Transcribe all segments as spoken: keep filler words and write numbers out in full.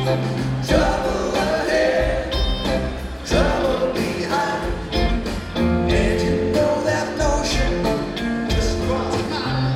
Trouble ahead, trouble behind. And you know that notion just crossed my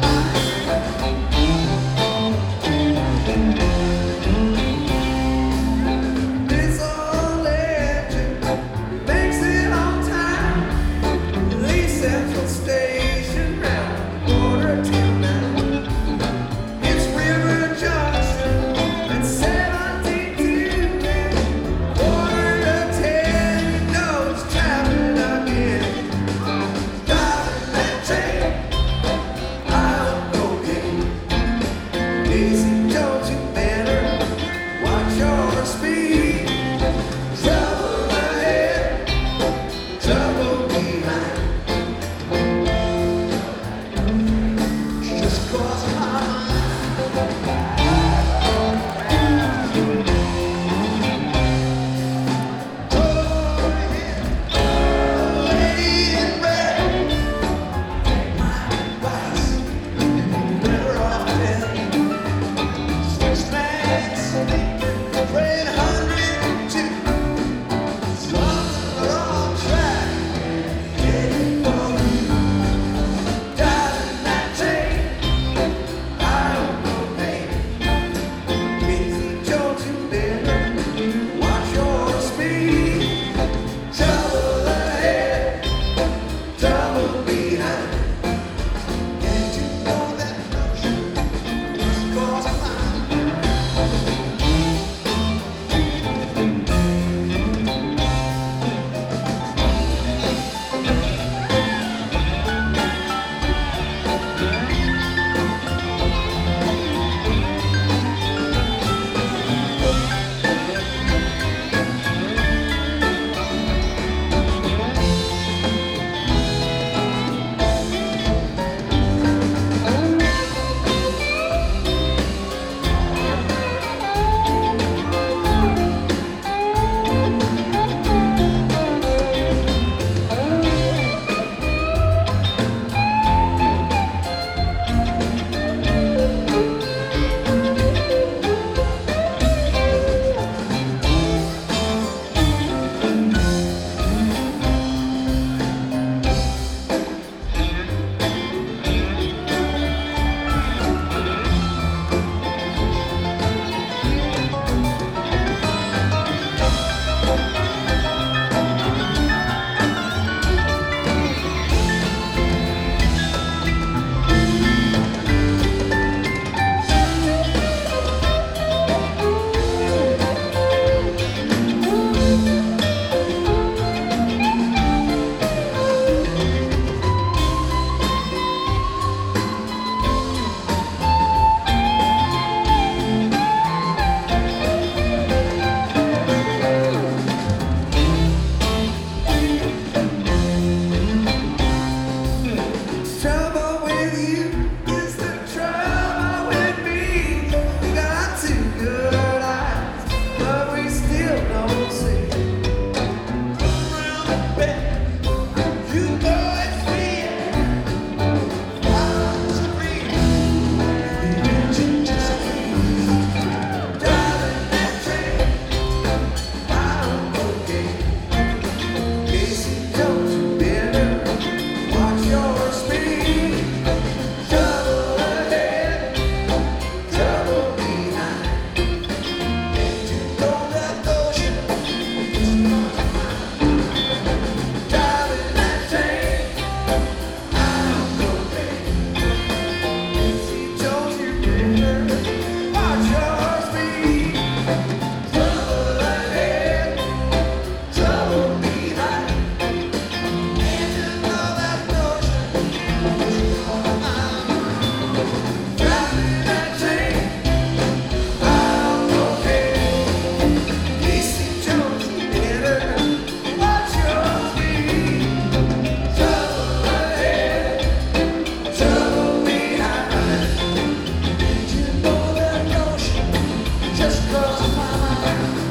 mind. This old engine makes it on time. Lee Central Station round quarter till nine. It's River Junction at seventy-two and quarter to ten. You know it's traveling again. Driving that train, I don't cocaine. Easy, don't you better watch your speed. Trouble ahead, trouble behind. Just cross my mind. Oh, yeah. Lady in red, take my advice. You're better off dead. Switch lanes, train one hundred two. It's on the wrong track, heading for you. Driving that train, I don't know, babe. Easy, don't you better watch your speed. Trouble ahead, trouble behind. And you know that notion just crossed my mind. Trouble with you is the trouble with me. We got two good eyes, but we still don't see. Come around the bend, you know it's free. Fly's free, the engine just keeps driving that train. I'm okay. Casey, don't you better watch your speed. Trouble ahead, trouble behind. And you know that notion is not mine. Driving that train, I'm okay. Easy, don't you better watch your speed. Trouble ahead, trouble behind. And you know that notion is on my mind. Driving that train, I'm okay. Easy, don't you better watch your speed. Trouble ahead, trouble behind. And you know that notion just crossed my mind.